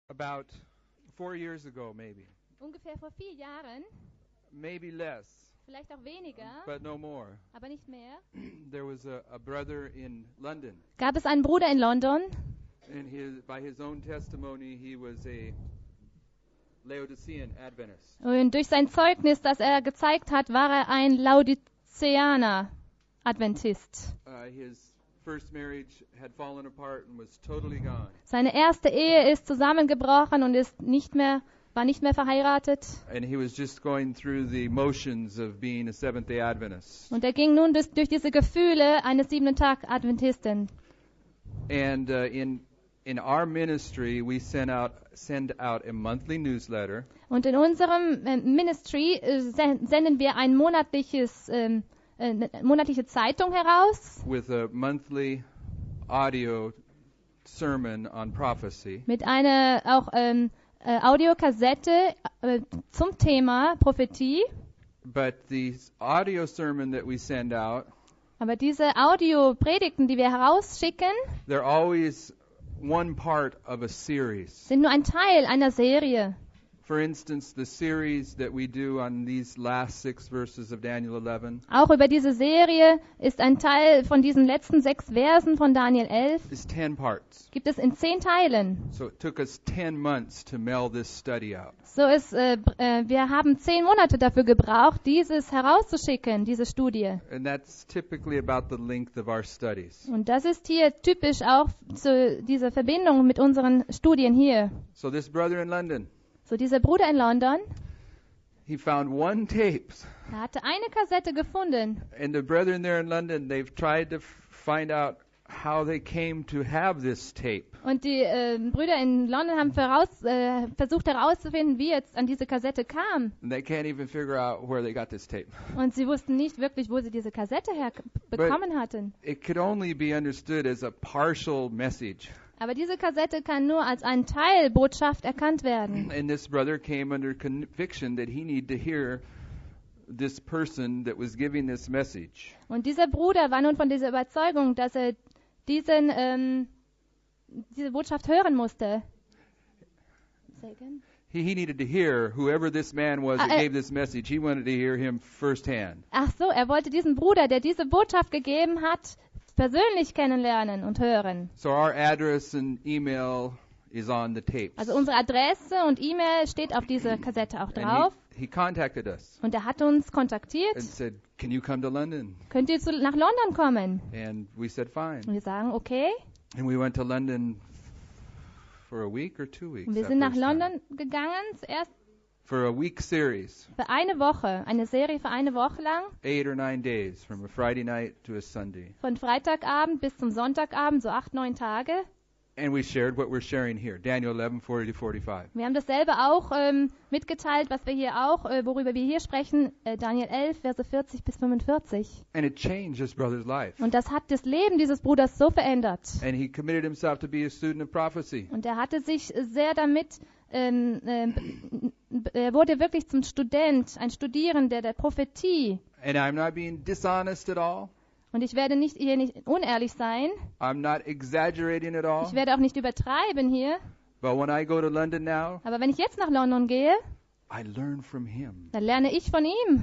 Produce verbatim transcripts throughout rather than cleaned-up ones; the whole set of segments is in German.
About four years ago, maybe. Ungefähr vor vier Jahren, Maybe less, vielleicht auch weniger, but no more. aber nicht mehr, There was a, a brother in London, gab es einen Bruder in London. and his, by his own testimony, he was a Laodicean Adventist. Und durch sein Zeugnis, das er gezeigt hat, war er ein Laodiceaner Adventist. Uh, his first marriage had fallen apart and was totally gone. Seine erste Ehe ist zusammengebrochen und ist nicht mehr, war nicht mehr verheiratet. And he was just going through the motions of being a Seventh-day Adventist. Und er ging nun durch, durch diese Gefühle eines Siebenten-Tag-Adventisten. And uh, in in our ministry, we send out send out a monthly newsletter. Und in unserem äh, Ministry äh, sen- senden wir ein monatliches, ähm, äh, eine monatliche Zeitung heraus With a monthly audio sermon on prophecy. mit einer auch ähm, äh, Audiokassette äh, zum Thema Prophetie. But the audio sermon that we send out, Aber diese Audiopredigten, die wir herausschicken, they're always one part of a series. sind nur ein Teil einer Serie. For instance, the series that we do on these last six verses of Daniel eleven Auch über diese Serie ist ein Teil von diesen letzten sechs Versen von Daniel elf. is ten parts. Gibt es in zehn Teilen. So it took us ten months to mail this study out. So ist, äh, br- äh, wir haben zehn Monate dafür gebraucht, dieses herauszuschicken, diese Studie. And that's typically about the length of our studies. Und das ist hier typisch auch zu dieser Verbindung mit unseren Studien hier. So this brother in London, So dieser Bruder in London, he found one tape. er hatte eine Kassette gefunden. And the brethren there in London, they've tried to f- find out how they came to have this tape. Und die äh, Brüder in London haben voraus, äh, versucht herauszufinden, wie jetzt an diese Kassette kam. And they can't even figure out where they got this tape. Und sie wussten nicht wirklich, wo sie diese Kassette herbekommen hatten. It could only be understood as a partial message. Aber diese Kassette kann nur als ein Teil Botschaft erkannt werden. And this brother came under conviction that he needed to hear this person that was giving this message. Und dieser Bruder war nun von dieser Überzeugung, dass er diesen, ähm, diese Botschaft hören musste. Say again? He, he needed to hear whoever this man was that Ah, äh. gave this message. He wanted to hear him firsthand. Ach so, er wollte diesen Bruder, der diese Botschaft gegeben hat, persönlich kennenlernen und hören. So our address and email is on the tapes. Also unsere Adresse und E-Mail steht auf dieser Kassette auch drauf. And he, he contacted us Und er hat uns kontaktiert. and said, "Can you come to London?" Könnt ihr zu, nach London kommen? And we said, "Fine." Und wir sagen, okay. And we went to London for a week or two weeks. Und wir that sind nach first time. London gegangen, zuerst For a week series, für eine Woche, eine Serie für eine Woche lang, eight or nine days, from a Friday night to a Sunday. von Freitagabend bis zum Sonntagabend, so acht, neun Tage. And we shared what we're sharing here, Daniel eleven, forty to forty-five. Wir haben dasselbe auch ähm, mitgeteilt, was wir hier auch, äh, worüber wir hier sprechen, äh, Daniel elf, Verse vierzig bis fünfundvierzig. And it changed this brother's life. Und das hat das Leben dieses Bruders so verändert. And he committed himself to be a student of prophecy. Und er hatte sich sehr damit, ähm, ähm, er wurde wirklich zum Student, ein Studierender der Prophetie. And I'm not being dishonest at all. Und ich werde nicht hier nicht unehrlich sein. I'm not exaggerating at all. Ich werde auch nicht übertreiben hier. But when I go to London now, Aber wenn ich jetzt nach London gehe, I learn from him. dann lerne ich von ihm.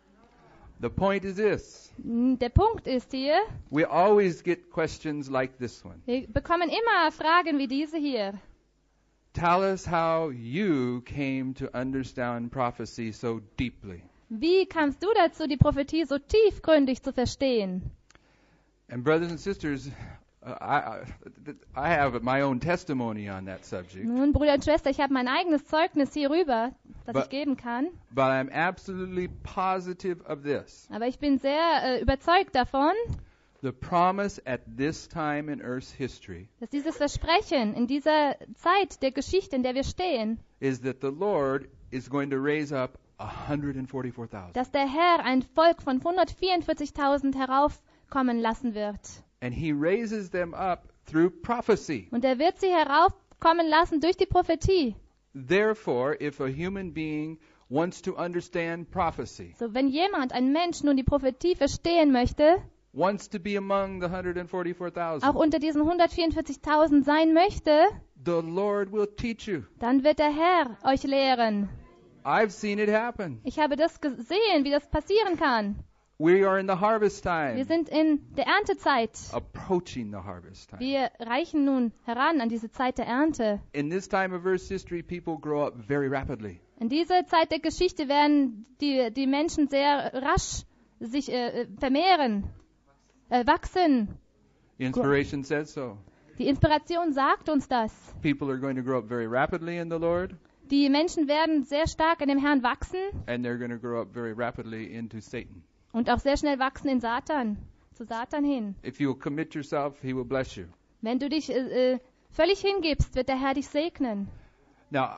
The point is this. Der Punkt ist hier, We always get questions like this one. wir bekommen immer Fragen wie diese hier. Tell us how you came to understand prophecy so deeply. Wie kamst du dazu, die Prophetie so tiefgründig zu verstehen? And brothers and sisters, uh, I, I, I have my own testimony on that subject, Nun, Bruder und Schwester, ich habe mein eigenes Zeugnis hierüber, das But- ich geben kann. but I'm absolutely positive of this. Aber ich bin sehr äh, überzeugt davon, The promise at this time in Earth's history dass dieses Versprechen in dieser Zeit der Geschichte, in der wir stehen, is that the Lord is going to raise up one hundred forty-four thousand. dass der Herr ein Volk von hundertvierundvierzigtausend heraufkommen lassen wird. And he raises them up through prophecy. Und er wird sie heraufkommen lassen durch die Prophetie. Therefore, if a human being wants to understand prophecy, So, wenn jemand, ein Mensch, nun die Prophetie verstehen möchte, wants to be among the one hundred forty-four auch thousand, unter diesen hundertvierundvierzigtausend sein möchte, the Lord will teach you. Dann wird der Herr euch lehren. I've seen it happen. Ich habe das gesehen, wie das passieren kann. We are in the harvest Wir time, sind in der Erntezeit. approaching the harvest time. Wir reichen nun heran an diese Zeit der Ernte. In this time of Earth's history, people grow up very rapidly. In dieser Zeit der Geschichte werden die, die Menschen sehr rasch sich äh, vermehren, äh, wachsen. Inspiration says so. Die Inspiration sagt uns das. People are going to grow up very rapidly in the Lord, Die Menschen werden sehr stark in dem Herrn wachsen and they're going to grow up very rapidly into Satan. und auch sehr schnell wachsen in Satan, zu Satan hin. If you will commit yourself, he will bless you. Wenn du dich äh, äh, völlig hingibst, wird der Herr dich segnen. Now,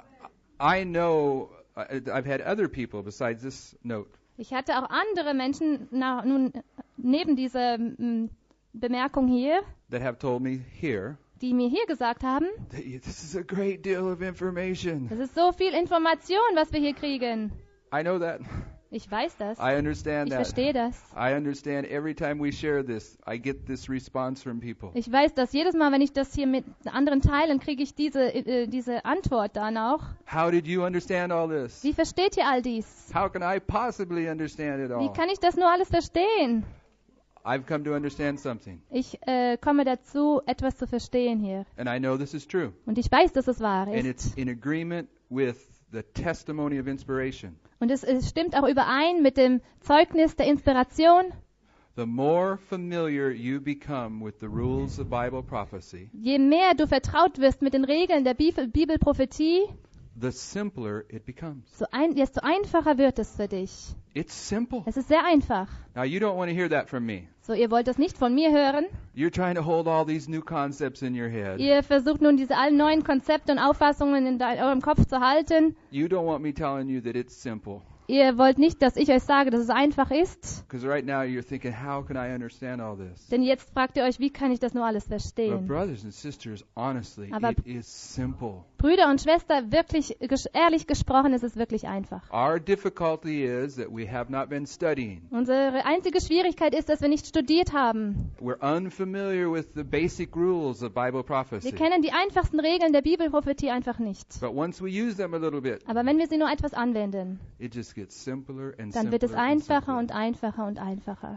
I know uh, I've had other people besides this note Ich hatte auch andere Menschen na, nun neben dieser m, Bemerkung hier, that have told me here die mir hier gesagt haben, that you- this is a great deal of information. das ist so viel Information, was wir hier kriegen. I know that. Ich weiß das. I understand Ich that. verstehe das. I understand every time we share this, I get this response from people. Ich weiß, dass jedes Mal, wenn ich das hier mit anderen teile, kriege ich diese, äh, diese Antwort dann auch. How did you understand all this? Wie versteht ihr all dies? How can I possibly understand it Wie all? kann ich das nur alles verstehen? I've come to understand something, Ich äh, komme dazu, etwas zu verstehen hier. and I know this is true. Und ich weiß, dass es wahr And it's ist. in agreement with the testimony of inspiration. Und es, es stimmt auch überein mit dem Zeugnis der Inspiration. The more familiar you become with the rules of Bible prophecy, Je mehr du vertraut wirst mit den Regeln der Bibel, Bibelprophetie, the simpler it becomes. so ein, desto einfacher wird es für dich. It's simple. Es ist sehr einfach. Now, you don't want to hear that from me. So, ihr wollt das nicht von mir hören. You're trying to hold all these new concepts in your head. Ihr versucht nun diese allen neuen Konzepte und Auffassungen in de- eurem Kopf zu halten. You don't want me telling you that it's simple. Ihr wollt nicht, dass ich euch sage, dass es einfach ist. Because right now you're thinking, how can I understand all this? Denn jetzt fragt ihr euch, wie kann ich das nur alles But verstehen? brothers and sisters, honestly, Aber- it is simple. Brüder und Schwestern, wirklich ges- ehrlich gesprochen, ist es wirklich einfach. Our difficulty is that we have not been studying. Unsere einzige Schwierigkeit ist, dass wir nicht studiert haben. We're unfamiliar with the basic rules of Bible Wir prophecy. kennen die einfachsten Regeln der Bibelprophetie einfach nicht. But once we use them a little bit, Aber wenn wir sie nur etwas anwenden, it just gets simpler and dann wird es simpler and einfacher simpler. und einfacher und einfacher.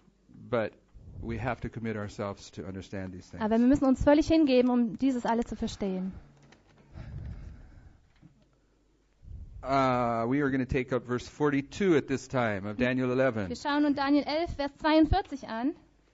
But we have to commit ourselves to understand these things. Aber wir müssen uns völlig hingeben, um dieses alles zu verstehen. Uh, we are going to take up verse forty-two at this time of Daniel eleven. Wir schauen nun Daniel elf, Vers zweiundvierzig an.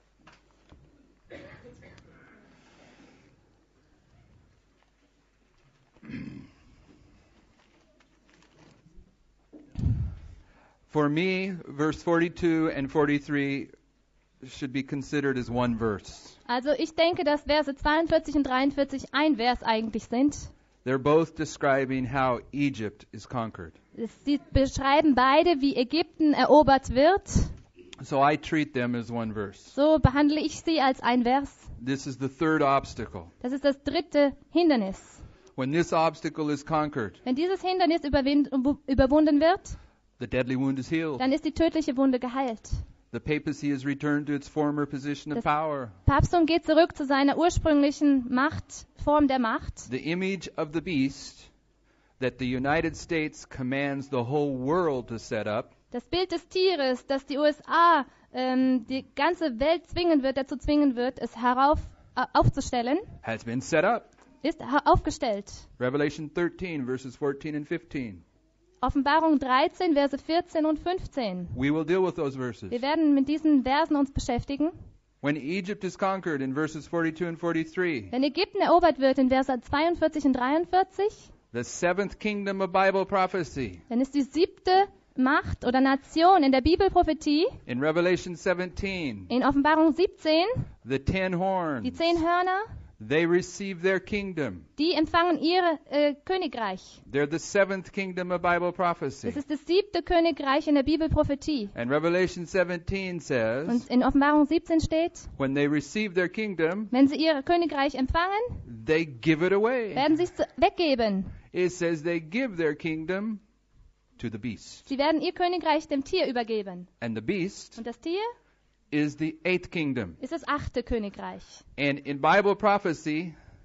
For me, verse forty-two and forty-three should be considered as one verse. Also ich denke, dass Verse zweiundvierzig und dreiundvierzig ein Vers eigentlich sind. They're both describing how Egypt is conquered. Sie beschreiben beide, wie Ägypten erobert wird. So I treat them as one verse. So behandle ich sie als ein Vers. This is the third obstacle. Das ist das dritte Hindernis. When this obstacle is conquered, Wenn dieses Hindernis überwind, überwunden wird, the deadly wound is healed. dann ist die tödliche Wunde geheilt. The papacy has returned to its former position of Das- power. Papsttum geht zurück zu seiner ursprünglichen Macht, Form der Macht. The image of the beast that the United States commands the whole world to set up Das Bild des Tieres, das die U S A ähm, die ganze Welt zwingen wird, dazu zwingen wird, es herauf äh, aufzustellen, has been set up. ist ha- aufgestellt. Revelation thirteen, verses fourteen and fifteen. Offenbarung dreizehn, Verse vierzehn und fünfzehn. We will deal with those verses. Wir werden mit diesen Versen uns beschäftigen. When Egypt is conquered in verses forty-two and forty-three, Wenn Ägypten erobert wird in Verse zweiundvierzig und dreiundvierzig, the seventh kingdom of Bible prophecy, dann ist die siebte Macht oder Nation in der Bibelprophetie in Revelation seventeen, in Offenbarung siebzehn, the ten die horns, zehn Hörner, they receive their kingdom. die empfangen ihr äh, Königreich. They're the seventh kingdom of Bible Das prophecy. ist das siebte Königreich in der Bibelprophetie. And Revelation seventeen says, Und in Offenbarung siebzehn steht, when they receive their kingdom, wenn sie ihr Königreich empfangen, they give it away. werden sie es zu- weggeben. It says they give their kingdom to the beast. Sie werden ihr Königreich dem Tier übergeben. And the beast Und das Tier is the eighth kingdom. ist das achte Königreich. And in Bible prophecy,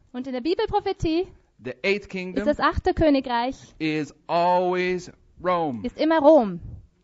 Und in der Bibelprophetie the eighth ist kingdom das achte Königreich is always Rome. ist immer Rom.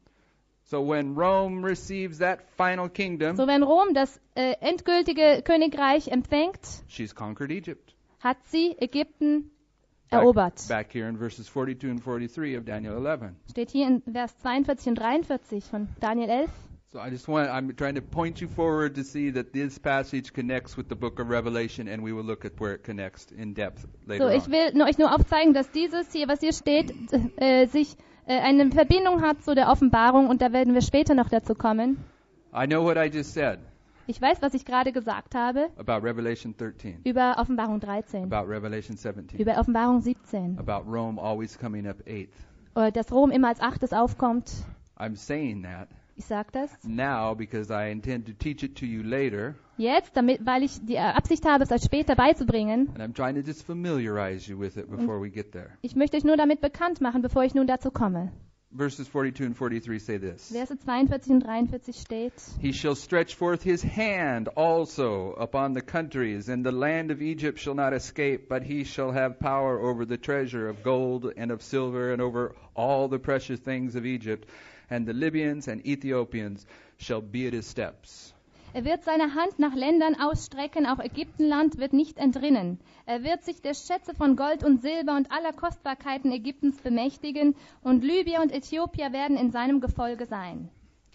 So when Rome receives that final kingdom, So wenn Rom das äh, endgültige Königreich empfängt, she's conquered Egypt. hat sie Ägypten Back, erobert. back here in verses forty-two and forty-three of Daniel eleven. Steht hier in Vers zweiundvierzig und dreiundvierzig von Daniel elf. So I just want, I'm trying to point you forward to see that this passage connects with the book of Revelation, and we will look at where it connects in depth later So, ich on. will nur, euch nur aufzeigen, dass dieses hier, was hier steht, äh, sich äh, eine Verbindung hat zu der Offenbarung, und da werden wir später noch dazu kommen. I know what I just said Ich weiß, was ich gerade gesagt habe about Revelation thirteen, über Offenbarung dreizehn, about Revelation seventeen, über Offenbarung siebzehn, about Rome always coming up eighth. oder dass Rom immer als achtes aufkommt. I'm saying that Ich sage das now because I intend to teach it to you later, jetzt, damit, weil ich die Absicht habe, es euch später beizubringen. and I'm trying to just familiarize you with it before we get there. Ich möchte euch nur damit bekannt machen, bevor ich nun dazu komme. Verses forty-two and forty-three say this. Verse zweiundvierzig und dreiundvierzig steht: He shall stretch forth his hand also upon the countries, and the land of Egypt shall not escape, but he shall have power over the treasure of gold and of silver, and over all the precious things of Egypt, and the Libyans and Ethiopians shall be at his steps. Er wird seine Hand nach Ländern ausstrecken, auch Ägyptenland wird nicht entrinnen. Er wird sich der Schätze von Gold und Silber und aller Kostbarkeiten Ägyptens bemächtigen, und Libyer und Äthiopier werden in seinem Gefolge sein.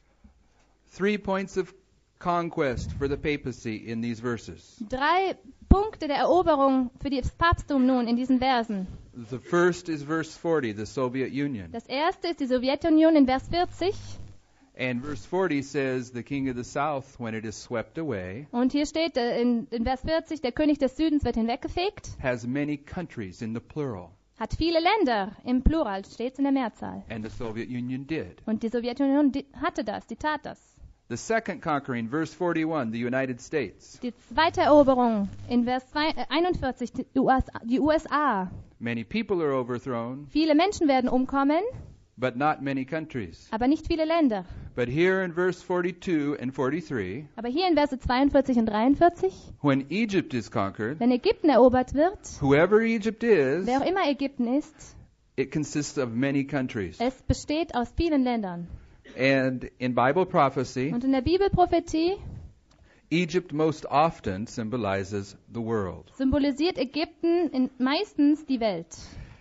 Three points of conquest for the papacy in these verses. Drei Punkte der Eroberung für das Papsttum nun in diesen Versen. The first is verse forty, the Soviet Union. Das erste ist die Sowjetunion in Vers vierzig. And verse forty says, the king of the south, when it is swept away, Und hier steht äh, in, in Vers vierzig, der König des Südens wird hinweggefegt, has many countries in the plural. hat viele Länder, im Plural steht es in der Mehrzahl. And the Soviet Union did. Und die Sowjetunion die hatte das, die tat das. The second conquering, verse forty-one, the United States. Die zweite Eroberung in Vers zwei, äh, einundvierzig, die U S A, die U S A. Many people are overthrown, Viele Menschen werden umkommen, but not many countries. aber nicht viele Länder. But here in verse forty-two and forty-three, Aber hier in Verse zweiundvierzig und dreiundvierzig, when Egypt is conquered, wenn Ägypten erobert wird, whoever Egypt is, wer auch immer Ägypten ist, it consists of many countries. es besteht aus vielen Ländern. And in Bible prophecy, Und in der Bibelprophetie Egypt most often symbolizes the world. symbolisiert Ägypten in, meistens die Welt.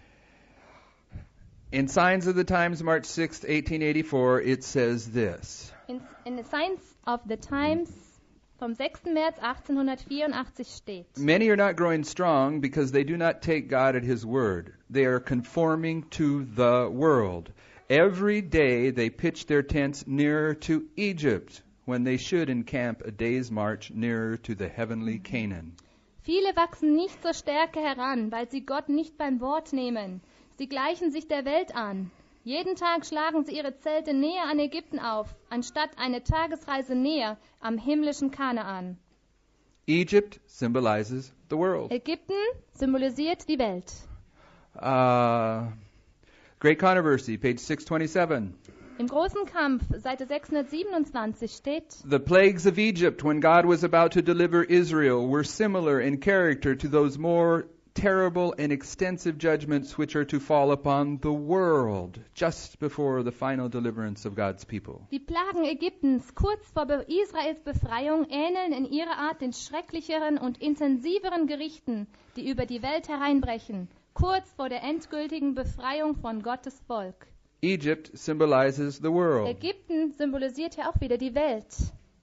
In Signs of the Times, March sixth, eighteen eighty-four, it says this. In, in the Signs of the Times vom sechsten März achtzehnhundertvierundachtzig steht: Many are not growing strong because they do not take God at His word. They are conforming to the world. Every day they pitch their tents nearer to Egypt when they should encamp a day's march nearer to the heavenly Canaan. Viele wachsen nicht zur Stärke heran, weil sie Gott nicht beim Wort nehmen. Sie gleichen sich der Welt an. Jeden Tag schlagen sie ihre Zelte näher an Ägypten auf, anstatt eine Tagesreise näher am himmlischen Kanaan. Egypt symbolizes the world. Ägypten symbolisiert die Welt. Uh, Great Controversy, page six twenty-seven. Im großen Kampf, Seite sechshundertsiebenundzwanzig steht: The plagues of Egypt, when God was about to deliver Israel, were similar in character to those more terrible and extensive judgments which are to fall upon the world just before the final deliverance of God's people. Die Plagen Ägyptens kurz vor Be- Israels Befreiung ähneln in ihrer Art den schrecklicheren und intensiveren Gerichten, die über die Welt hereinbrechen, kurz vor der endgültigen Befreiung von Gottes Volk. Egypt symbolizes the world. Ägypten symbolisiert ja auch wieder die Welt.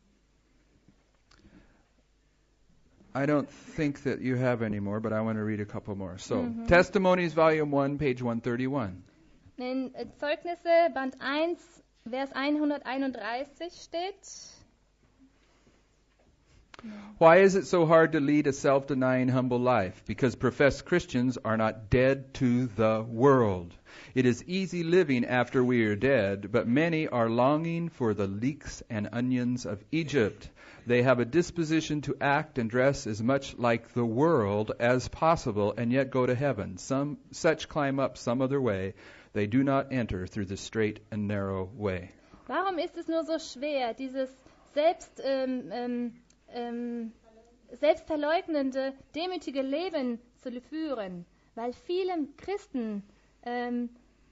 I don't think that you have any more, but I want to read a couple more. So, mm-hmm. Testimonies, Volume one, page one thirty-one. In äh, Zeugnisse, Band eins, Vers hunderteinunddreißig steht: Why is it so hard to lead a self-denying, humble life? Because professed Christians are not dead to the world. It is easy living after we are dead, but many are longing for the leeks and onions of Egypt. They have a disposition to act and dress as much like the world as possible and yet go to heaven. Some such climb up some other way. They do not enter through the straight and narrow way. Warum ist es nur so schwer, dieses Selbst ähm, ähm, ähm, selbstverleugnende, demütige Leben zu führen, weil viele Christen ähm,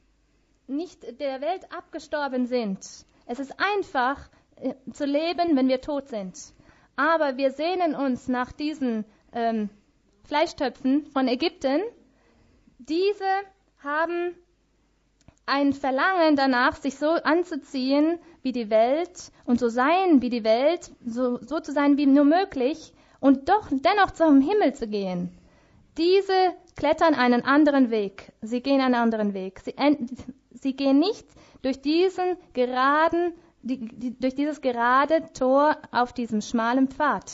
nicht der Welt abgestorben sind. Es ist einfach äh, zu leben, wenn wir tot sind. Aber wir sehnen uns nach diesen ähm, Fleischtöpfen von Ägypten. Diese haben ein Verlangen danach, sich so anzuziehen wie die Welt und so sein wie die Welt, so, so zu sein wie nur möglich und doch dennoch zum Himmel zu gehen. Diese klettern einen anderen Weg. Sie gehen einen anderen Weg. Sie, sie gehen nicht durch diesen geraden, die, die, durch dieses gerade Tor auf diesem schmalen Pfad.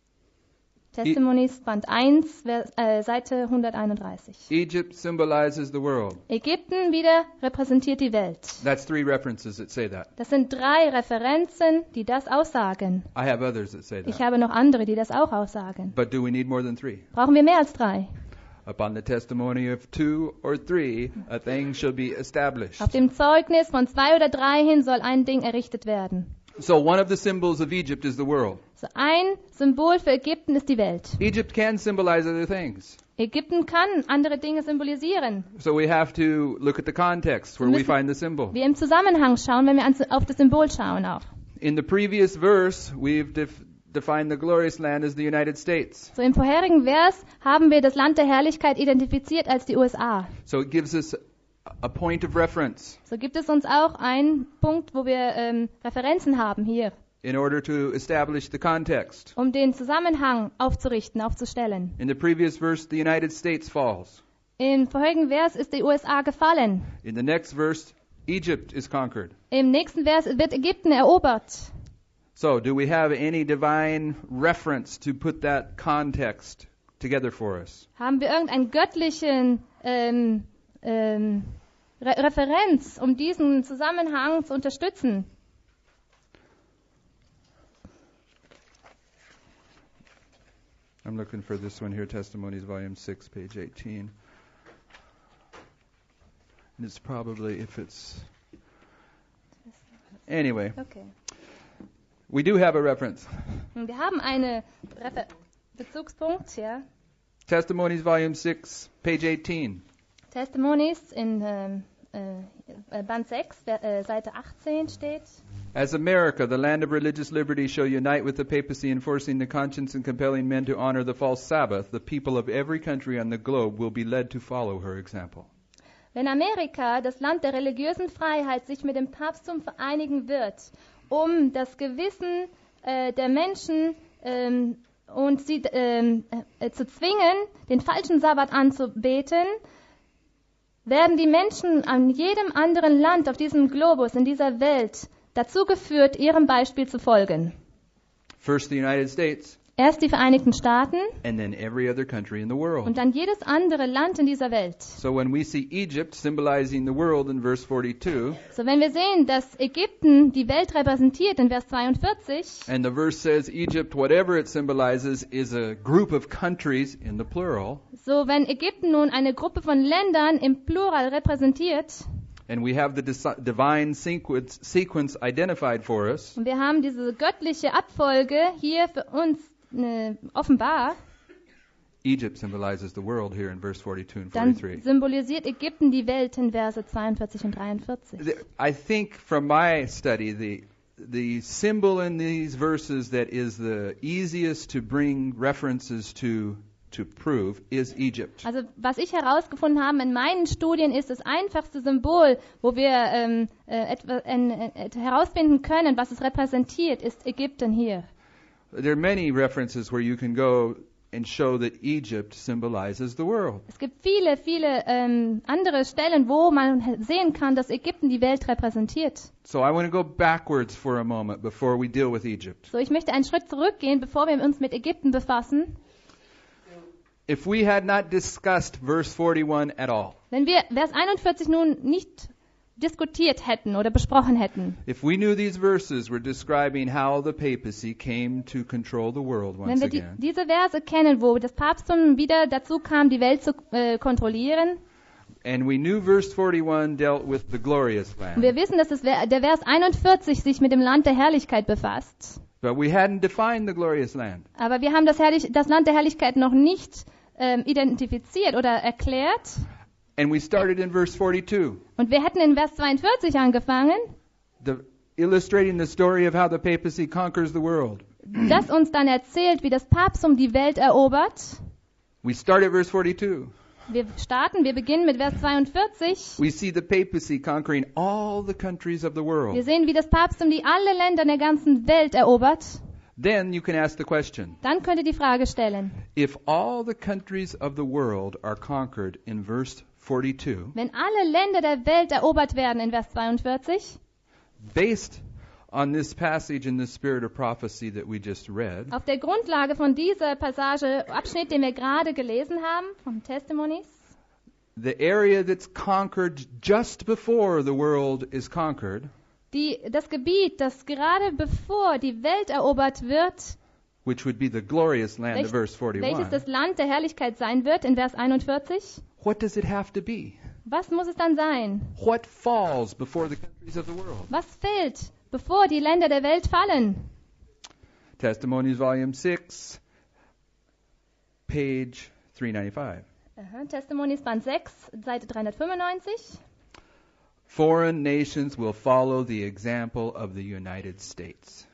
Testimonies, Band eins, Vers, äh, Seite hunderteinunddreißig. Egypt symbolizes the world. Ägypten wieder repräsentiert die Welt. That's three references that say that. Das sind drei Referenzen, die das aussagen. I have others that say Ich that. habe noch andere, die das auch aussagen. But do we need more than three? Brauchen wir mehr als drei? Upon the testimony of two or three, a thing shall be established. Auf dem Zeugnis von zwei oder drei hin soll ein Ding errichtet werden. So one of the symbols of Egypt is the world. So ein Symbol für Ägypten ist die Welt. Egypt can symbolize other things. Ägypten kann andere Dinge symbolisieren. So we have to look at the context where we müssen- find the symbol. Wir im Zusammenhang schauen, wenn wir ans- auf das Symbol schauen auch. In the previous verse, we've def- defined the glorious land as the United States. So im vorherigen Vers haben wir das Land der Herrlichkeit identifiziert als die U S A. So it gives us a point of reference So gibt es uns auch einen Punkt, wo wir ähm, Referenzen haben hier, in order to establish the context. um den Zusammenhang aufzurichten, aufzustellen. In the previous verse, the United States falls. Im vorherigen Vers ist die U S A gefallen. In the next verse, Egypt is conquered. Im nächsten Vers wird Ägypten erobert. So, do we have any divine reference to put that context together for us? Haben wir irgendeinen göttlichen ähm, ähm, Re- Referenz, um diesen Zusammenhang zu unterstützen? I'm looking for this one here, Testimonies, Volume six, page eighteen. And it's probably, if it's... Anyway, Okay. we do have a reference. Und wir haben einen Refer- Bezugspunkt, ja. Testimonies, Volume six, page eighteen. Testimonies in ähm, äh, Band sechs, Ver- äh, Seite achtzehn steht. As America, the land of religious liberty, shall unite with the papacy in forcing the conscience and compelling men to honor the false Sabbath, the people of every country on the globe will be led to follow her example. Wenn Amerika, das Land der religiösen Freiheit, sich mit dem Papsttum vereinigen wird, um das Gewissen äh, der Menschen ähm, und sie ähm, äh, zu zwingen, den falschen Sabbat anzubeten, werden die Menschen an jedem anderen Land auf diesem Globus, in dieser Welt, dazu geführt, ihrem Beispiel zu folgen. First the United States, Erst die Vereinigten Staaten and then every other country in the und world. dann jedes andere Land in dieser Welt. So when we see Egypt symbolizing the world in verse forty-two, So, wenn wir sehen, dass Ägypten die Welt repräsentiert in Vers zweiundvierzig, and the verse says Egypt, whatever it symbolizes, is a group of countries in the plural, so wenn Ägypten nun eine Gruppe von Ländern im Plural repräsentiert, and we have the dis- divine sequence, sequence identified for us, und wir haben diese göttliche Abfolge hier für uns äh, offenbar, Egypt symbolizes the world here in verse forty-two and dann forty-three. symbolisiert Ägypten die Welt in Verse zweiundvierzig und dreiundvierzig. The- I think from my study, the the symbol in these verses that is the easiest to bring references to to prove is Egypt. Also was ich herausgefunden habe in meinen Studien ist das einfachste Symbol, wo wir ähm, äh, etwa, äh, äh, herausfinden können, was es repräsentiert, ist Ägypten hier. There are many references where you can go and show that Egypt symbolizes the world. Es gibt viele, viele ähm, andere Stellen, wo man sehen kann, dass Ägypten die Welt repräsentiert. So I want to go backwards for a moment before we deal with Egypt. So, ich möchte einen Schritt zurückgehen, bevor wir uns mit Ägypten befassen. If we had not discussed verse forty-one at all, Wenn wir Vers einundvierzig nun nicht diskutiert hätten oder besprochen hätten, if we knew these verses were describing how the papacy came to control the world wenn once wir die, again, diese Verse kennen, wo das Papsttum wieder dazu kam, die Welt zu äh, kontrollieren, and we knew verse forty-one dealt with the glorious und wir land, wissen, dass das, Ver- der Vers einundvierzig sich mit dem Land der Herrlichkeit befasst, But we hadn't defined the glorious land. Aber wir haben das, Herrlich- das Land der Herrlichkeit noch nicht ähm, identifiziert oder erklärt. And we started in verse forty-two, Und wir hätten in Vers zweiundvierzig angefangen, the, illustrating the story of how the papacy conquers the world. das uns dann erzählt, wie das Papsttum die Welt erobert. We start at verse forty-two. Wir starten, wir beginnen mit Vers zweiundvierzig. We see the papacy conquering all the countries of the Wir world. sehen, wie das Papsttum die alle Länder der ganzen Welt erobert. Then you can ask the question, Dann könnt ihr die Frage stellen, if all the countries of the world are conquered in verse forty-two, wenn alle Länder der Welt erobert werden in Vers zweiundvierzig, based on this passage in the spirit of prophecy that we just read, auf der Grundlage von dieser Passage, Abschnitt, den wir gerade gelesen haben, vom Testimonies, the area that's conquered just before the world is conquered, die, das Gebiet, das gerade bevor die Welt erobert wird, which would be the glorious land welch, of verse welches das forty-one, Land der Herrlichkeit sein wird in Vers einundvierzig, what does it have to be? was muss es dann sein? What falls before the countries of the world? Was fällt, bevor die Länder der Welt fallen? Testimonies, volume six, page three ninety-five. Aha, Testimonies Band sechs, Seite dreihundertfünfundneunzig. Foreign nations will follow the example of the United States.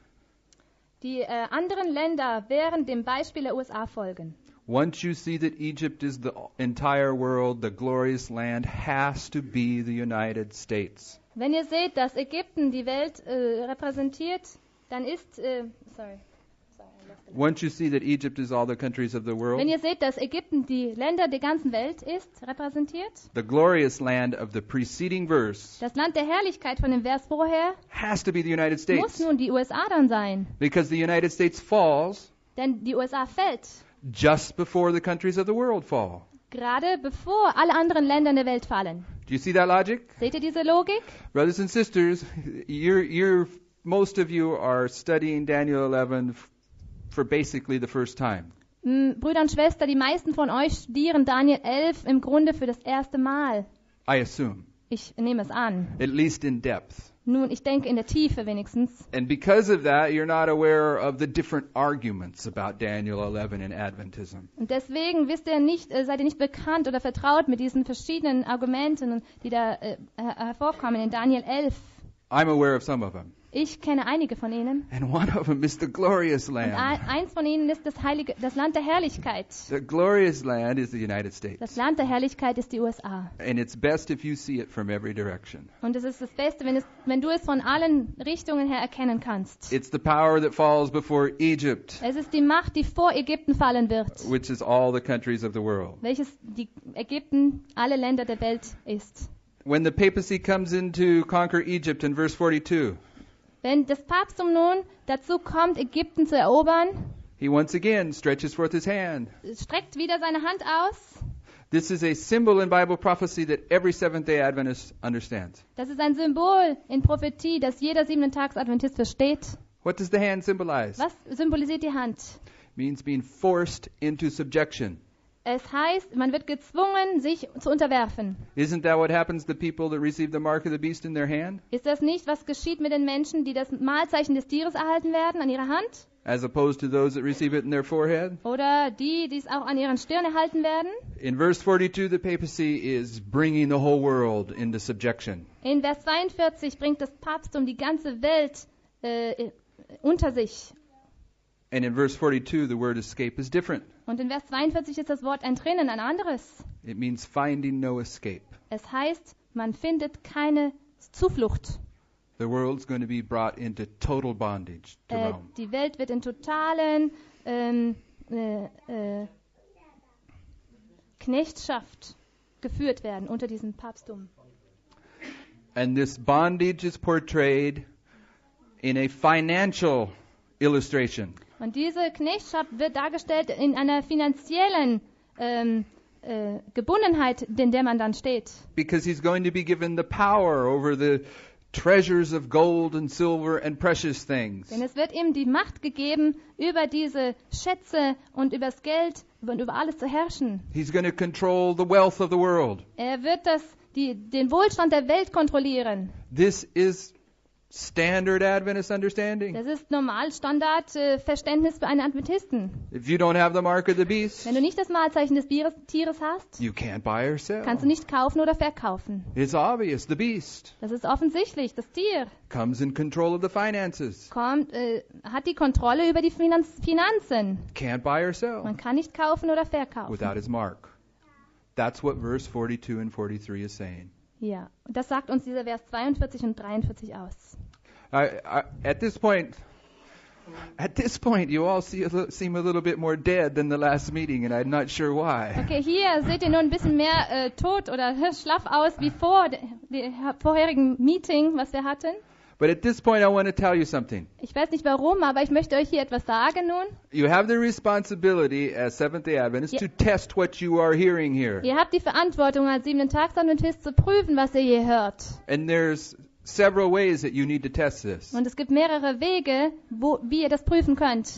Die äh, anderen Länder werden dem Beispiel der U S A folgen. Once you see that Egypt is the entire world, the glorious land has to be the United States. Wenn ihr seht, dass Ägypten die Welt äh, repräsentiert, dann ist, äh, sorry. Once you see that Egypt is all the countries of the Wenn world, ihr seht, dass Ägypten die Länder der ganzen Welt ist, repräsentiert, the glorious land of the preceding verse das Land der Herrlichkeit von dem Vers vorher has to be the United muss States. nun die U S A dann sein. Because the United States falls Denn die U S A fällt, just before the countries of the world fall. gerade bevor alle anderen Länder in der Welt fallen. Do you see that logic? Seht ihr diese Logik? Brothers and sisters, you're, you're, most of you are studying Daniel eleven f- for basically the first time. M, Brüder und Schwestern, die meisten von euch studieren Daniel elf im Grunde für das erste Mal. I assume, Ich nehme es an. at least in depth. Nun, ich denke in der Tiefe wenigstens. And because of that, you're not aware of the different arguments about Daniel eleven and Adventism. Und deswegen wisst ihr nicht, äh, seid ihr nicht bekannt oder vertraut mit diesen verschiedenen Argumenten, die da äh, her- hervorkommen in Daniel elf. I'm aware of some of them. Ich kenne einige von ihnen. And one of them is the glorious Und land. ein, eins von ihnen ist das heilige, das Land der Herrlichkeit. The glorious land is the United Das States. Land der Herrlichkeit ist die U S A. And it's best if you see it from every direction. Und es ist das Beste, wenn, es, wenn du es von allen Richtungen her erkennen kannst. It's the power that falls before Egypt, Es ist die Macht, die vor Ägypten fallen wird, which is all the countries of the world. welches die Ägypten, alle Länder der Welt ist. When the papacy comes in to conquer Egypt in verse forty-two, Wenn das Papsttum nun dazu kommt, Ägypten zu erobern, he once again stretches forth his hand. streckt wieder seine Hand aus. This is a symbol in Bible prophecy that every Seventh-day Adventist understands. Das ist ein Symbol in Prophetie, das jeder Siebenten-Tags-Adventist versteht. What does the hand symbolize? Was symbolisiert die Hand? It means being forced into subjection. Es heißt, man wird gezwungen, sich zu unterwerfen. Isn't that what happens to people that receive the mark of the beast in their hand, Ist das nicht, was geschieht mit den Menschen, die das Mahlzeichen des Tieres erhalten werden an ihrer Hand? as opposed to those that receive it in their forehead? Oder die, die es auch an ihren Stirn erhalten werden? In verse forty-two, the papacy is bringing the whole world into subjection. In Vers zweiundvierzig bringt das Papsttum die ganze Welt äh, unter sich. And in verse forty-two, the word escape is different. Und in Vers zweiundvierzig ist das Wort entrinnen ein anderes. It means finding no escape. Es heißt, man findet keine Zuflucht. The world's going to be brought into total bondage to Äh, Rome. die Welt wird in totalen ähm, äh, äh, Knechtschaft geführt werden unter diesem Papsttum. And this bondage is portrayed in a financial illustration. Und diese Knechtschaft wird dargestellt in einer finanziellen ähm, äh, Gebundenheit, in der man dann steht. Because he's going to be given the power over the treasures of gold and silver and precious things. Denn es wird ihm die Macht gegeben, über diese Schätze und über das Geld und über alles zu herrschen. He's going to control the wealth of the world. Er wird das, die, den Wohlstand der Welt kontrollieren. This is standard Adventist understanding. Das ist normal Standardverständnis für einen Adventisten. If you don't have the mark of the beast, Wenn du nicht das Malzeichen des Bieres, Tieres hast, you can't buy or sell. kannst du nicht kaufen oder verkaufen. It's obvious. The beast Das ist offensichtlich. Das Tier comes in control of the finances. kommt, äh, hat die Kontrolle über die Finanz Finanzen. Can't buy or sell Man kann nicht kaufen oder verkaufen. without his mark. That's what verse forty-two and forty-three is saying. Ja, und das sagt uns dieser Vers zweiundvierzig und dreiundvierzig aus. I, I, at this point, at this point, you all see a li- seem a little bit more dead than the last meeting, and I'm not sure why. Okay, hier seht ihr nur ein bisschen mehr äh, tot oder schlaff aus wie vor dem vorherigen Meeting, was wir hatten. But at this point, I want to tell you something. Ich weiß nicht warum, aber ich möchte euch hier etwas sagen nun. You have the responsibility as Seventh-day Adventists Yeah. to test what you are hearing here. Ihr habt die Verantwortung als Siebenten-Tags-Adventist zu prüfen, was ihr hier hört. And there's several ways that you need to test this. Und es gibt mehrere Wege, wo, wie ihr das prüfen könnt.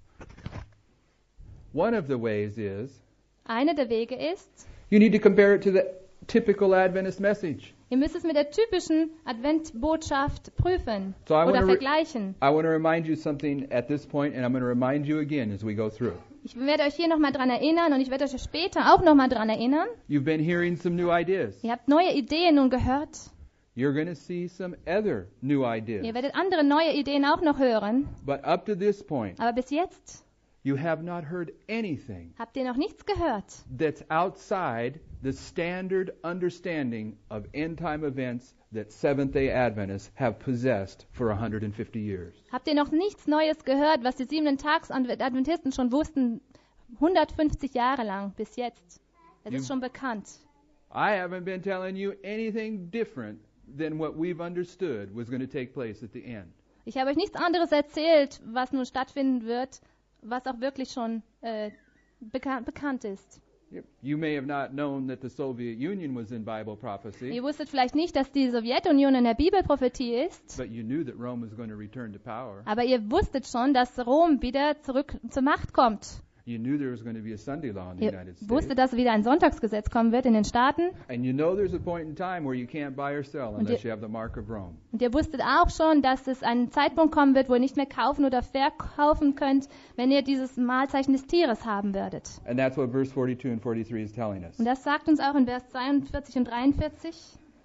One of the ways is Einer der Wege ist, you need to compare it to the typical Adventist message. ihr müsst es mit der typischen Adventbotschaft prüfen So I oder wanna re- vergleichen. I want to remind you something at this point, and I'm going to remind you again as we go through. Ich werde euch hier nochmal dran erinnern und ich werde euch später auch nochmal dran erinnern. You've been hearing some new ideas. Ihr habt neue Ideen nun gehört. You're going to see some other new Ihr ideas. werdet andere neue Ideen auch noch hören. But up to this point, Aber bis jetzt you have not heard anything habt ihr noch nichts gehört, that's outside the standard understanding of end-time events that Seventh-day Adventists have possessed for one hundred fifty years. habt ihr noch nichts Neues gehört, was die Siebenten-Tags-Adventisten schon wussten, hundertfünfzig Jahre lang bis jetzt. Es You- ist schon bekannt. I haven't been telling you anything different than what we've understood was going to take place at the end. Ich habe euch nichts anderes erzählt, was nun stattfinden wird, was auch wirklich schon äh, beka- bekannt ist. You may have not known that the Soviet Union was in Bible prophecy, Ihr wusstet vielleicht nicht, dass die Sowjetunion in der Bibelprophetie ist, but you knew that Rome was going to return to power. aber ihr wusstet schon, dass Rom wieder zurück zur Macht kommt. You knew there was going to be a Sunday law in the Ihr United States. wusstet, dass wieder ein Sonntagsgesetz kommen wird in den Staaten. And you know there's a point in time where you can't buy or sell unless ihr- you have the mark of Rome. Und ihr wusstet auch schon, dass es einen Zeitpunkt kommen wird, wo ihr nicht mehr kaufen oder verkaufen könnt, wenn ihr dieses Malzeichen des Tieres haben würdet. And that's what verse forty-two and forty-three is telling us. Und das sagt uns auch in Vers zweiundvierzig und dreiundvierzig.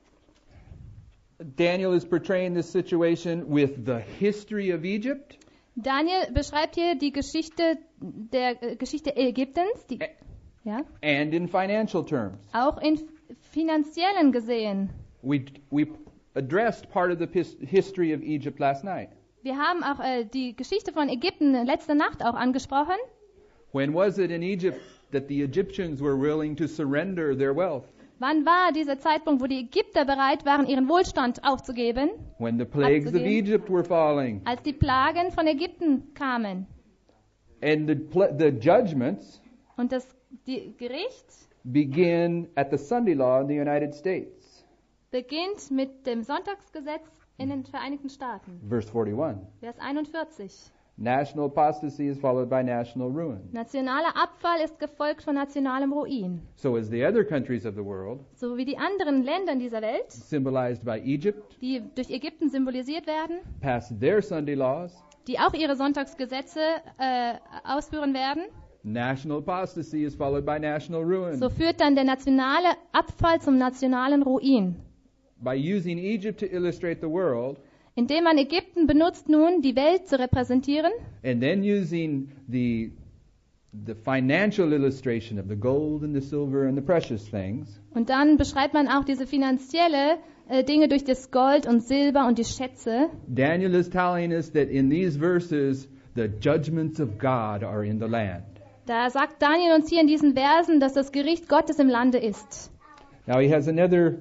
Daniel is portraying this situation with the history of Egypt Daniel beschreibt hier die Geschichte der äh, Geschichte Ägyptens, die, ja, and in financial terms. auch in finanziellen gesehen. We we addressed part of the pis- history of Egypt last night. Wir haben auch äh, die Geschichte von Ägypten letzte Nacht auch angesprochen. When was it in Egypt that the Egyptians were willing to surrender their wealth? Wann war dieser Zeitpunkt, wo die Ägypter bereit waren, ihren Wohlstand aufzugeben, When the plagues of Abzugeben. Egypt were falling. als die Plagen von Ägypten kamen? And the pl- the judgments Und das die Gericht begin at the Sunday law in the United States. beginnt mit dem Sonntagsgesetz in den Vereinigten Staaten. Verse forty-one. Vers einundvierzig. National apostasy is followed by national ruin. Nationaler Abfall ist gefolgt von nationalem Ruin. So as the other countries of the world, So wie die anderen Länder in dieser Welt, symbolized by Egypt, die durch Ägypten symbolisiert werden, passed their Sunday laws, die auch ihre Sonntagsgesetze äh, ausführen werden, national apostasy is followed by national ruin. so führt dann der nationale Abfall zum nationalen Ruin. By using Egypt to illustrate the world, Indem man Ägypten benutzt nun, die Welt zu repräsentieren, and then using the the financial illustration of the gold and the silver and the precious things, und dann beschreibt man auch diese finanzielle äh, Dinge durch das Gold und Silber und die Schätze. Daniel is telling us that in these verses the judgments of God are in the land. Da sagt Daniel uns hier in diesen Versen, dass das Gericht Gottes im Lande ist. Now he has another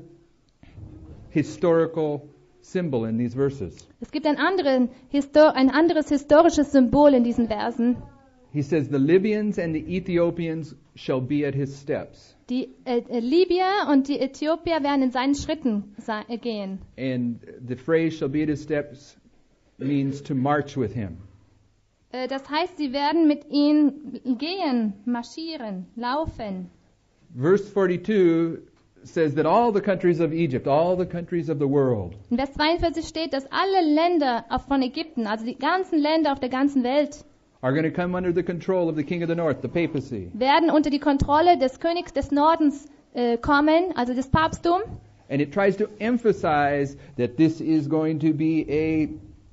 historical symbol in these verses. Es gibt einen anderen, Histo- ein anderes historisches Symbol in diesen Versen. He says, the Libyans and the Ethiopians shall be at his steps. Die äh, äh, Libyer und die Äthiopier werden in seinen Schritten sa- äh, gehen. And the phrase shall be at his steps means to march with him. Äh, das heißt, sie werden mit ihm gehen, marschieren, laufen. Verse forty-two says that all the countries of Egypt, all the countries of the world, In Vers zweiundvierzig steht, dass alle Länder auf- von Ägypten, also die ganzen Länder auf der ganzen Welt, are going to come under the control of the king of the north, the papacy. werden unter die Kontrolle des Königs des Nordens äh, kommen, also des Papsttum. And it tries to emphasize that this is going to be a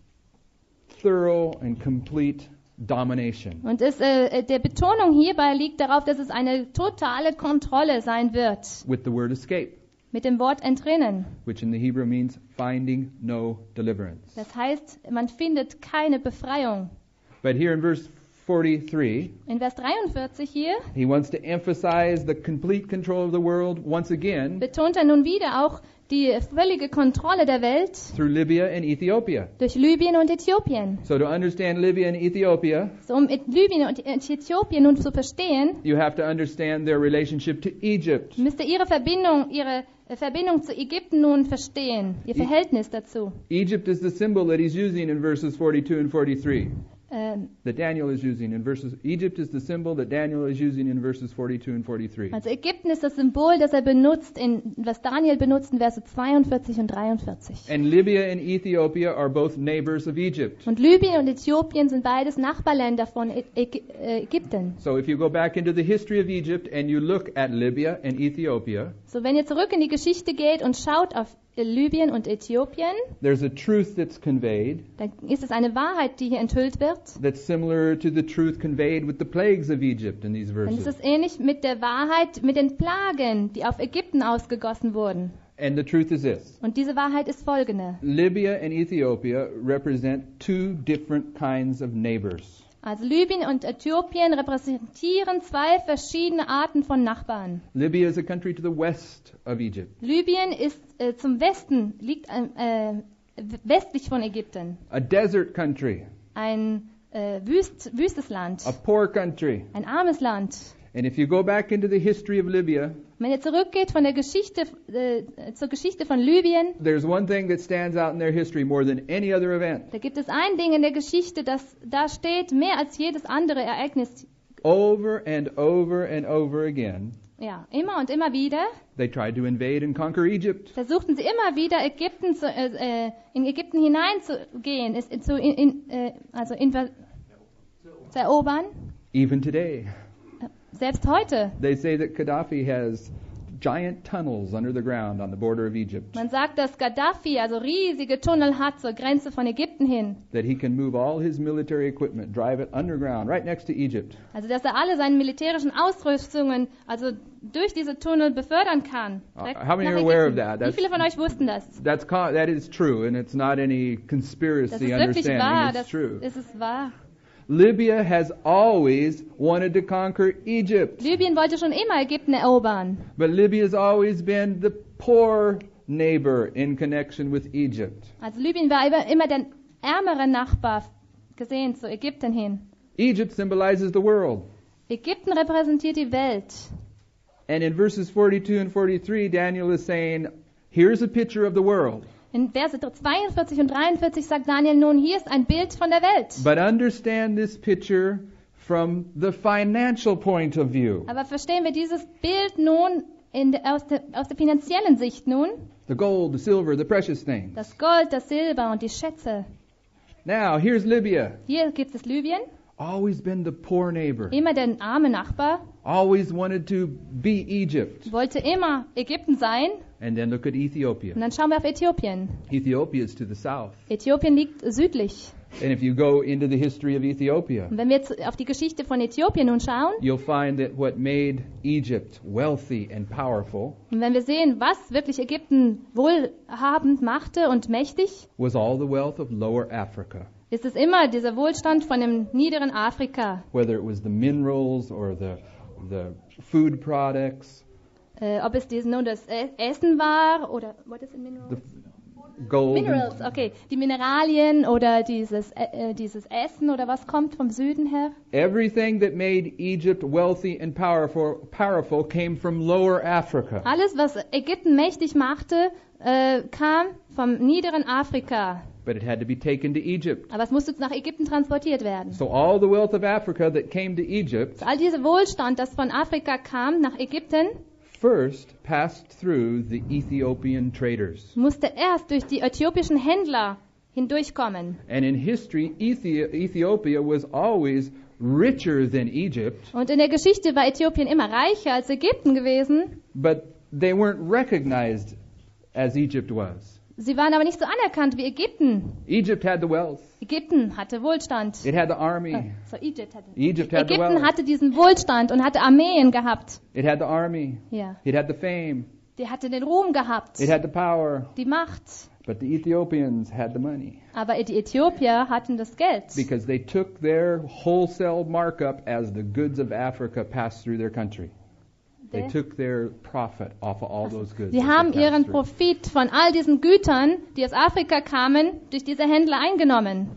thorough and complete domination. Und es, äh, der Betonung hierbei liegt darauf, dass es eine totale Kontrolle sein wird. With the word escape, Mit dem Wort entrinnen. which in the Hebrew means finding no deliverance. Das heißt, man findet keine Befreiung. But here in verse forty-three, In Vers dreiundvierzig hier he wants to emphasize the complete control of the world once again betont er nun wieder auch die völlige Kontrolle der Welt through Libya and Ethiopia. durch Libyen und Äthiopien. So to understand Libya and Ethiopia, So, um Libyen und Äthiopien nun zu verstehen, you have to understand their relationship to Egypt. müsst ihr ihre Verbindung, ihre äh, Verbindung zu Ägypten nun verstehen, ihr Verhältnis dazu. Egypt is the symbol that he's using in verses forty-two and forty-three. Ähm, That Daniel is using in verses. Egypt is the symbol that Daniel is using in verses forty-two and forty-three. Also Ägypten ist das Symbol, das er benutzt, in, was Daniel benutzt in Verse zweiundvierzig und dreiundvierzig. And Libya and Ethiopia are both neighbors of Egypt. Und Libyen und Äthiopien sind beides Nachbarländer von Ä Ägy äh, Ägypten. So if you go back into the history of Egypt and you look at Libya and Ethiopia, So, wenn ihr zurück in die Geschichte geht und schaut auf äh, Libyen und Äthiopien, there's a truth that's conveyed dann ist es eine Wahrheit, die hier enthüllt wird. that's similar to the truth conveyed with the plagues of Egypt in these Dann ist verses. es ähnlich mit der Wahrheit, mit den Plagen, die auf Ägypten ausgegossen wurden. And the truth is this. Und diese Wahrheit ist folgende. Libya and Ethiopia represent two different kinds of neighbors. Also Libyen und Äthiopien repräsentieren zwei verschiedene Arten von Nachbarn. Libya is a country to the west of Egypt. Libyen ist äh, zum Westen, liegt äh, westlich von Ägypten. A desert country, Ein äh, Wüst, wüstes Land, a poor country. ein armes Land. And if you go back into the history of Libya, Wenn ihr zurückgeht von der Geschichte, äh, zur Geschichte von Libyen, there's one thing that stands out in their history more than any other event. da gibt es ein Ding in der Geschichte, das da steht mehr als jedes andere Ereignis. Over and over and over again, Ja, immer und immer wieder they tried to invade and conquer Egypt. versuchten sie immer wieder Ägypten zu, äh, äh, in Ägypten hineinzugehen, es, zu, in, in, äh, also in, zu erobern. Even today, Selbst heute. they say that Gaddafi has giant tunnels under the ground on the border of Egypt, Man sagt, dass Gaddafi also riesige Tunnel hat zur Grenze von Ägypten hin. that he can move all his military equipment, drive it underground, right next to Egypt. Also dass er alle seine militärischen Ausrüstungen also durch diese Tunnel befördern kann. Uh, Direkt how many nach are aware of Ägypten. that? Wie That's- viele von euch wussten das? That's co- that is true, and it's not any Das conspiracy ist wirklich wahr. understanding. Das It's true. ist es wahr. Libya has always wanted to conquer Egypt, Libyen wollte schon immer Ägypten erobern. but Libya has always been the poor neighbor in connection with Egypt. Also Libyen war immer, immer der ärmere Nachbar gesehen zu Ägypten hin. Egypt symbolizes the world. Ägypten repräsentiert die Welt. And in verses forty-two and forty-three, Daniel is saying, here's a picture of the world. In Verse zweiundvierzig und dreiundvierzig sagt Daniel nun, hier ist ein Bild von der Welt. But understand this picture from the financial point of view. Aber verstehen wir dieses Bild nun in der, aus, der, aus der finanziellen Sicht nun? The gold, the silver, the precious things. Das Gold, das Silber und die Schätze. Now, here's Libya. Hier gibt es Libyen, Always been the poor neighbor. immer der arme Nachbar, Always wanted to be Egypt. wollte immer Ägypten sein. And then look at Und Ethiopia. dann schauen wir auf Äthiopien. Ethiopia is to the south. Äthiopien liegt südlich. And if you go into the history of Ethiopia, Und wenn wir jetzt auf die Geschichte von Äthiopien nun schauen, you'll find that what made Egypt wealthy and powerful und wenn wir sehen, was wirklich Ägypten wohlhabend machte und mächtig, was all the wealth of Lower Africa. ist es immer dieser Wohlstand von dem niederen Afrika. Whether it was the minerals or the, the food products, Äh, ob es dies nun das E- Essen war oder what is it, minerals? the gold. Minerals, okay, die Mineralien oder dieses äh, äh, dieses Essen oder was kommt vom Süden her? Everything that made Egypt wealthy and powerful, powerful came from Lower Africa. Alles, was Ägypten mächtig machte, äh, kam vom niederen Afrika. But it had to be taken to Egypt. Aber es musste nach Ägypten transportiert werden. So all the wealth of Africa that came to Egypt All dieser Wohlstand, das von Afrika kam nach Ägypten, first passed through the Ethiopian traders. musste erst durch die äthiopischen Händler hindurchkommen. And in history, Ethi- Ethiopia was always richer than Egypt, Und in der Geschichte war Äthiopien immer reicher als Ägypten gewesen. but they weren't recognized as Egypt was. Sie waren aber nicht so anerkannt wie Ägypten. Egypt had the wealth. Ägypten hatte Wohlstand. It had the army. So, Egypt hatte. Egypt had the Ägypten wealth. hatte diesen Wohlstand und hatte Armeen gehabt. It had the army. Ja. It had the fame. Die hatte den Ruhm gehabt, It had the power. die Macht. But the Ethiopians had the money Aber die Äthiopier hatten das Geld. because they took their wholesale markup as the goods of Africa passed through their country. They Der- took their profit off of all those goods. Sie as they haben passed ihren through. Profit von all diesen Gütern, die aus Afrika kamen, durch diese Händler eingenommen.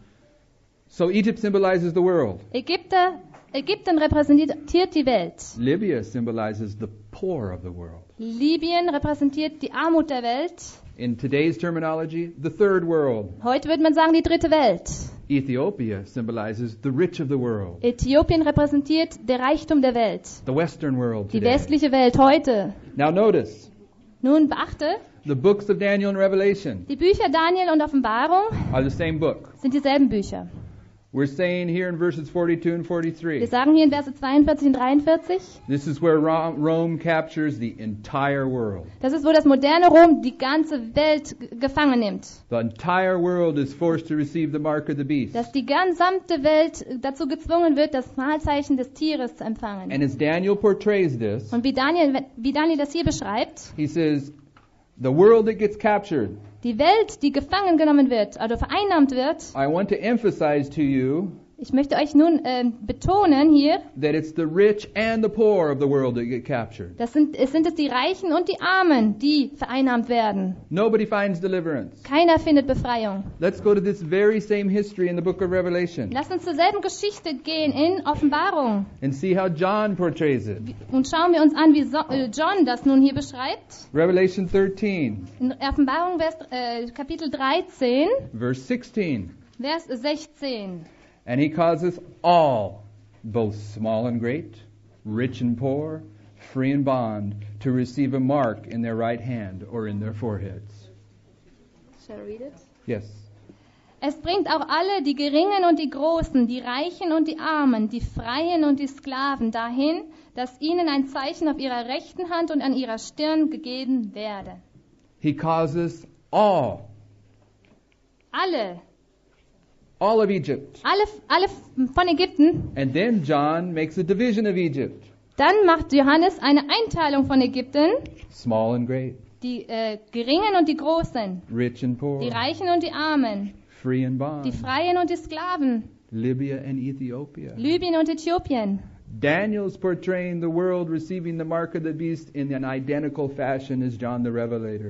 So Egypt symbolizes the world. Ägypter, Ägypten repräsentiert die Welt. Libya symbolizes the poor of the world. Libyen repräsentiert die Armut der Welt. In today's terminology, the third world. Heute würde man sagen die dritte Welt. Ethiopia symbolizes the rich of the world, Äthiopien repräsentiert der Reichtum der Welt. the Western world Die today. westliche Welt heute. Now notice, Nun beachte, the books of Daniel and Revelation die Bücher Daniel und Offenbarung are the same book. sind dieselben Bücher. We're saying here in verses forty-two and Wir forty-three, sagen hier in Verse zweiundvierzig und dreiundvierzig, this is where Ro- Rome captures the entire world. das ist, wo das moderne Rom die ganze Welt g- gefangen nimmt. The entire world is forced to receive the mark of the beast. Dass die gesamte Welt dazu gezwungen wird, das Mahlzeichen des Tieres zu empfangen. And as Daniel portrays this, Und wie Daniel, wie Daniel das hier beschreibt, he says, the world that gets captured, die Welt, die gefangen genommen wird oder vereinnahmt wird, I want to emphasize to you ich möchte euch nun ähm, betonen hier, that it's the rich and the poor of the world that get captured. das sind, es sind es die Reichen und die Armen, die vereinnahmt werden. Nobody finds deliverance. Keiner findet Befreiung. Let's go to this very same history in the book of Revelation Lass uns zur selben Geschichte gehen in Offenbarung and see how John portrays it. und schauen wir uns an, wie so, äh, John das nun hier beschreibt. Revelation thirteen, In Offenbarung Vers, äh, Kapitel dreizehn, verse sixteen. Vers sechzehn. And he causes all, both small and great, rich and poor, free and bond, to receive a mark in their right hand or in their foreheads. Shall I read it? Yes. Es bringt auch alle, die Geringen und die Großen, die Reichen und die Armen, die Freien und die Sklaven dahin, dass ihnen ein Zeichen auf ihrer rechten Hand und an ihrer Stirn gegeben werde. He causes all, Alle, all of Egypt. alle, alle von Ägypten. And then John makes a division of Egypt, Dann macht Johannes eine Einteilung von Ägypten, small and great, die äh, Geringen und die Großen, rich and poor, die Reichen und die Armen, free and die bond, Freien und die Sklaven, Libya and Ethiopia. Libyen und Äthiopien. Daniel's portraying the world receiving the mark of the beast in an identical fashion as John the Revelator.